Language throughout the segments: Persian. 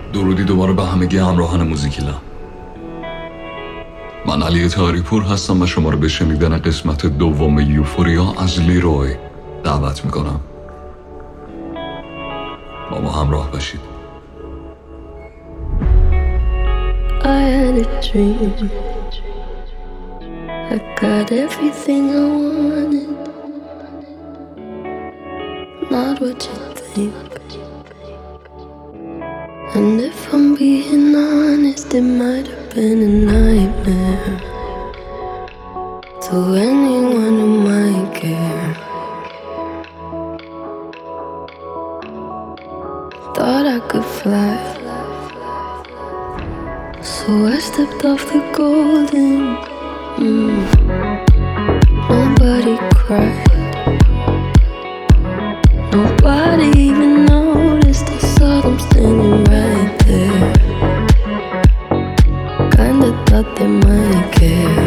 درودی دوباره به همگی همراهان موزیکیلم. من علی تاریپور هستم و شما رو به شنیدن قسمت دوم یوفوریا از لیروی دعوت میکنم. با ما همراه باشید. I had a dream. I got everything I wanted. Not what you think. And if I'm being honest, it might have been a nightmare to anyone who might care. Thought I could fly, so I stepped off the golden. Nobody cried, nobody even noticed. I saw them standing right there. Kinda thought they might care.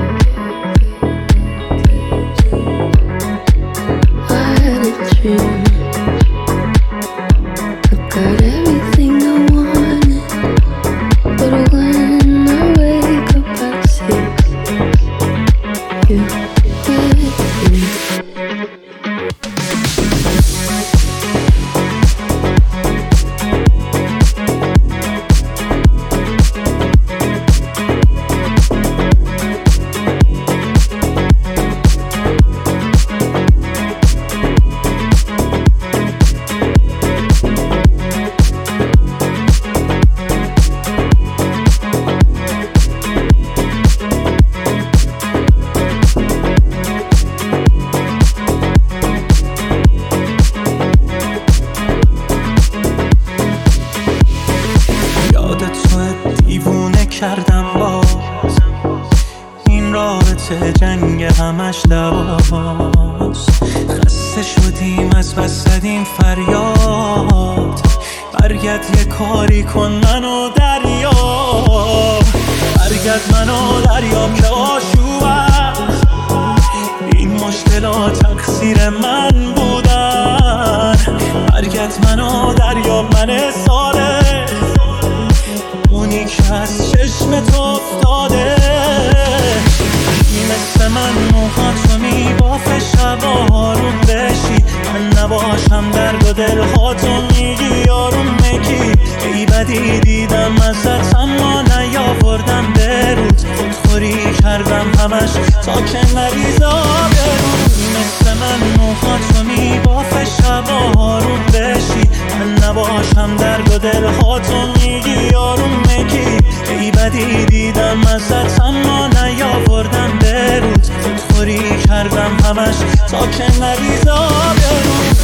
I had a dream. I got everything I wanted, but when I wake up I see you with me. کردم باز این رابطه جنگ همش دواست. خسته شدیم از بس زدیم فریاد. برگرد یه کاری کن منو دریاب. برگرد منو دریاب که آشوب است. این مشکلات تقصیر من بودن. برگرد منو دریاب، من ساله اونی که از چشمت افتاده. مثل من موهاتو میبافه شبا آروم بشی. من نباشم درد و دلهاتو میگی آروم میگی. ای بدی دیدم ازت اما نیاوردم به روز. خودخوری کردم همش تا که نریزا برون. مثل من موهاتو میبافه شبا آروم بشی. من نباشم درد و دلهاتو میگی آروم میگی. ای بدی دیدم ازت اما نیاوردم به روز. خودخوری کردم همش تا که نریزا برون.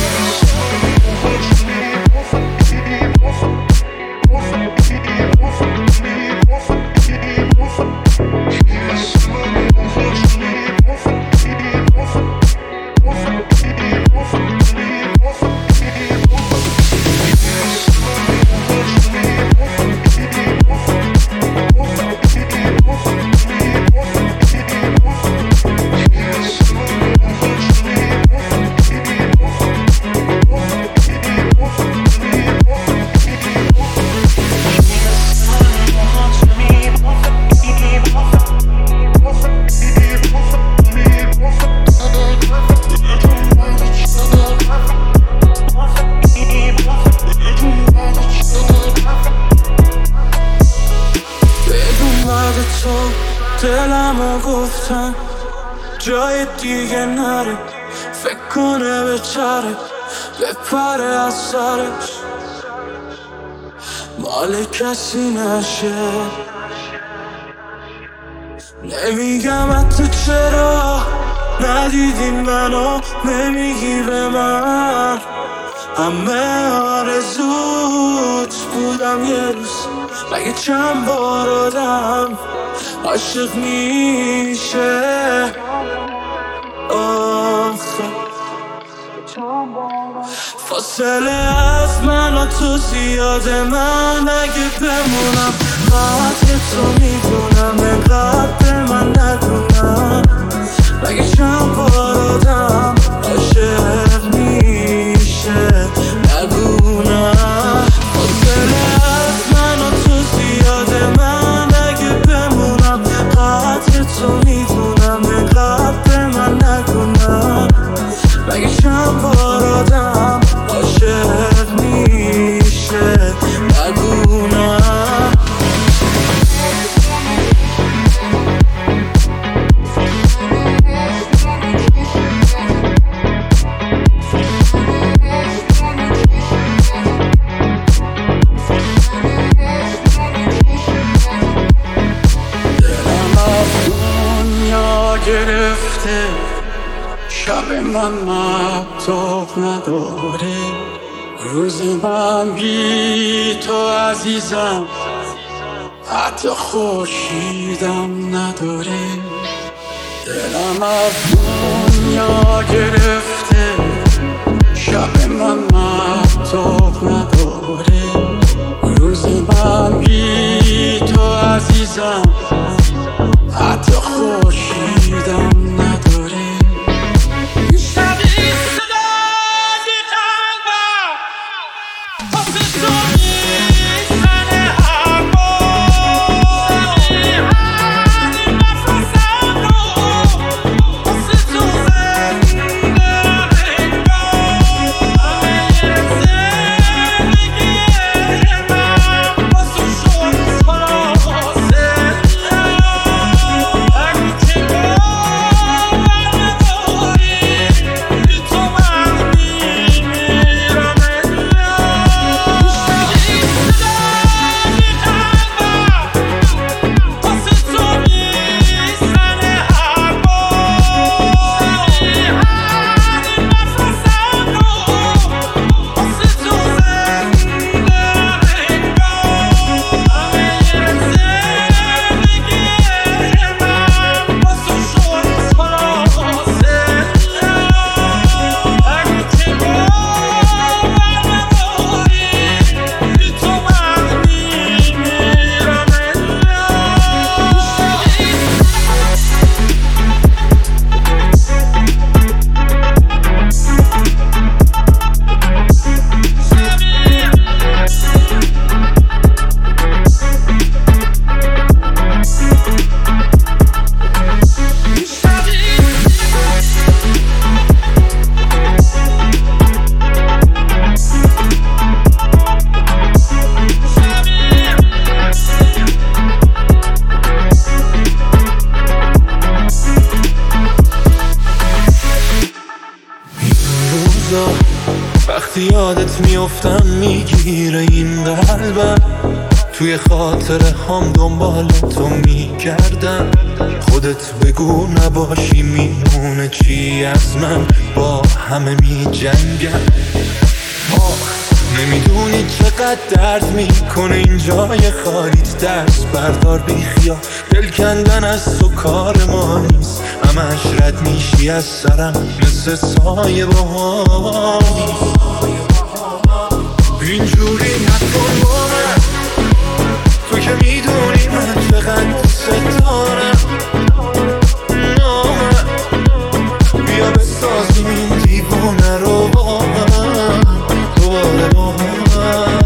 دلمو گفتم جای دیگه نره. فکر کنه به چره بپره از سرش. مال کسی نشه. نمیگم حتی چرا ندیدین منو. نمیگی به من همه آرزوت بودم یه روز. مگه چند بار آدم عاشق میشه آخه. فاصله از من و تو زیاده. من اگه بمونم قدر تو میدونم. انقدر به من ندونم. مگه چند بار آدم عاشق میشه نگونم. فاصله از من من نکنم. مگه چند بار آدم عاشق میشه نگونم. گرفته شب من مبتاب نداره، روز من بی تو عزیزم حتی خورشیدم نداره. دلم از دنیا گرفته شب من مبتاب نداره، روز من بی تو عزیزم حتی خورشیدم نداره. شبیه صدای قلبم واسه تو میزنه هر بار، هر نفسم رو واسه تو زنده انگار. همه زندگی من واسه شد خلاصه. وقتی یادت میافتم میگیره این قلبم، توی خاطره هم دنبال تو میگردم. خودت بگو نباشی میمونه چی از من، با همه میجنگم. نمیدونی چقدر درد میکنه این جای خالیت، دست بردار بیخیا، دل کندن از تو کار ما نیست. همش رد میشی از سرم مثل سایه بهار. اینجوری نکن با من، تو که میدونی من چقدر ستارم. بیا بسازیم این دیوونه رو با من دوباره با من.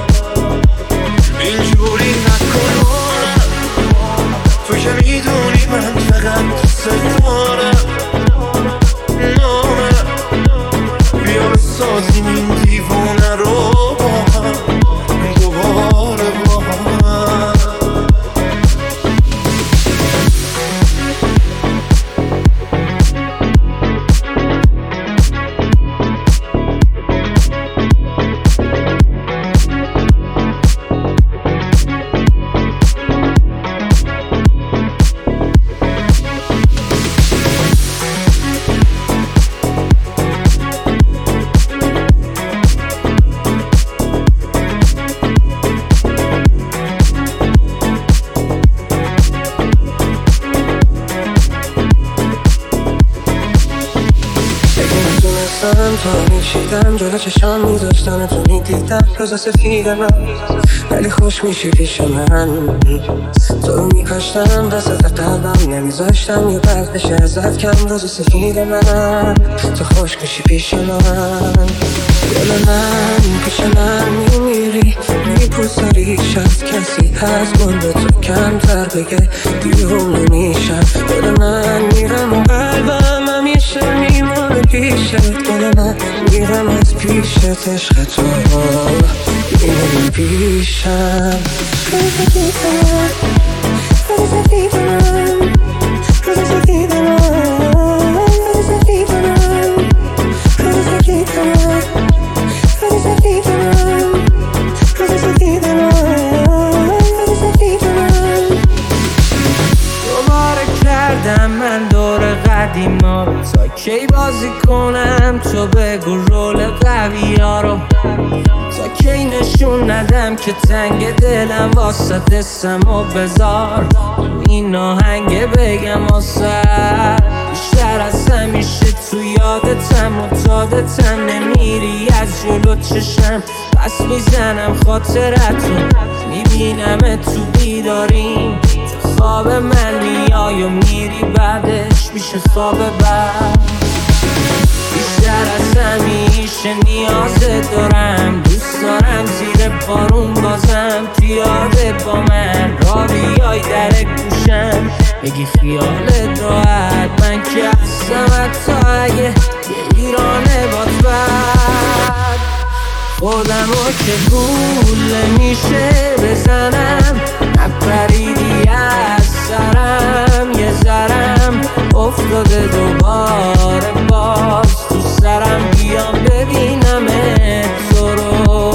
اینجوری نکن با من، تو که میدونی من چقدر ستارم. بیا بسازیم این دیوونه رو با هم دوباره با هم. تا میشیدم جلو چشم میذاشتم تو میدیدم روز سفید من، ولی خوش میشی پیش من. تو رو میکاشتم وسط قلبم، نمیذاشتم یه برد بشه ازت کم. روز سفید من تو خوش میشی پیش من. دل من پیش من میمیری، میپوساریش از کسی از گل به تو کمتر بگه دیونه میشم. دل من میرم و قلبم گل من میرم از پیشت عشق تو میری پیشم من دور قدیما تا کی بازی کنم تو بگو رول قوی ها رو تا کی نشون ندم که تنگ دلم واسه دستم و بذار این آهنگ بگم واسه بیشتر از همیشه تو یادتم معتادتم نمیری از جلو چشم پس میزنم خاطرتون میبینم تو بیداریم خواب من میای و میری بعدش میشه خواب بعد بیشتر از همیشه نیازت دارم دوست دارم زیر بارون بازم پیاده با من را بیای در گوشم بگی خیالت راحت من که هستم حتی اگه یه ایرانه باد بد خودمو که گول میشه بزنم نپریدی از سرم یه ذرم افتاده دوباره باز تو سرم بیام ببینم تو رو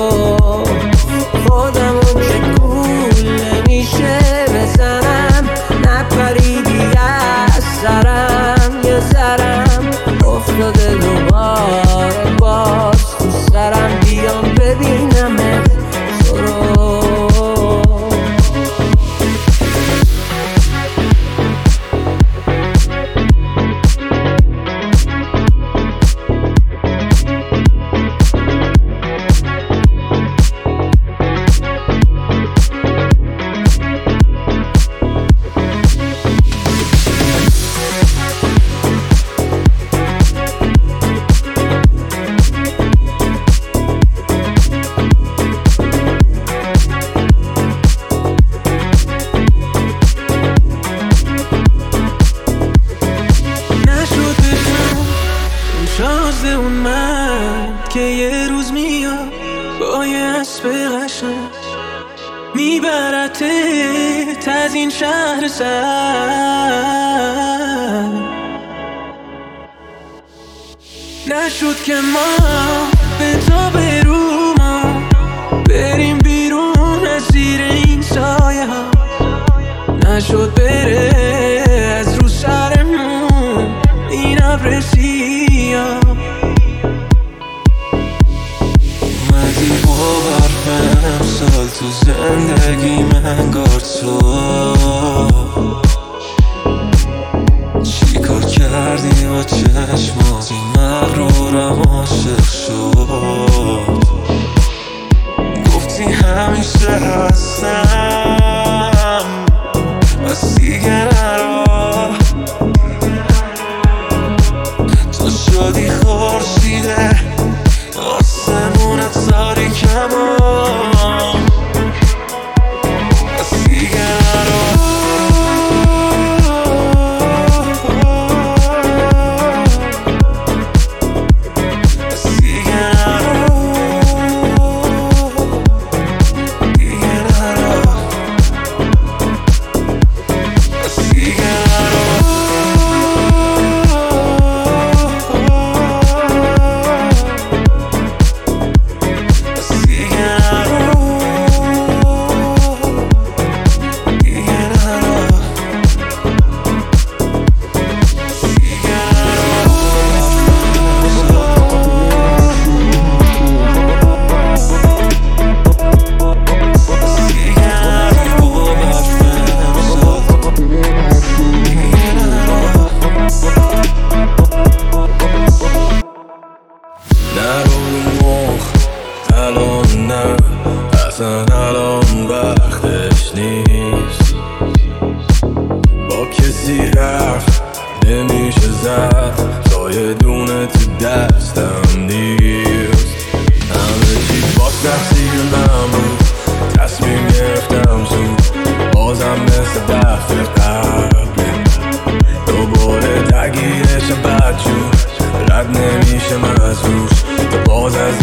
خودمو که گول میشه بزنم نپریدی از سرم یه ذرم افتاده دوباره باز تو سرم بیام ببینم تو رو شازده اون من که یه روز میاد با یه اسب قشنگ میبرتت از این شهر سر نشد که ما به تا برو ما بریم بیرون از زیر این سایه ها نشد بره از رو سرمون این ابر سیاه اومدی با برفم سال تو زندگی من گار تو چی کار کردی با چشمات این مغرورم عاشق شد گفتی همیشه هستم بس دیگه نرو تو شدی خورشیده آسمون تاریکم بس دیگه نرو الان وقتش نیست با کسی حرف نمیشه زد تا یه دونه تو دستم نیست همه چی با تقصیر من بود تصمیم گرفتم زود بازم مثل دفعه قبل دوباره درگیرشم بدجور رد میشه من از روش تو باز از